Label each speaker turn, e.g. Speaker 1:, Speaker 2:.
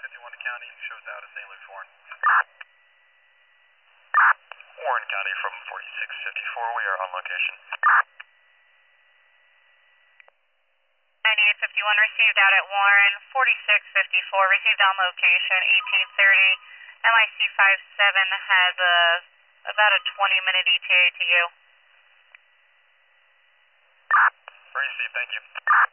Speaker 1: 51 to county, shows out of St. Luke's, Warren. Warren County from 4654, we are on location.
Speaker 2: 9851 received out at Warren, 4654 received on location, 1830. MIC 57 has about a 20-minute ETA to you.
Speaker 1: Received, thank you.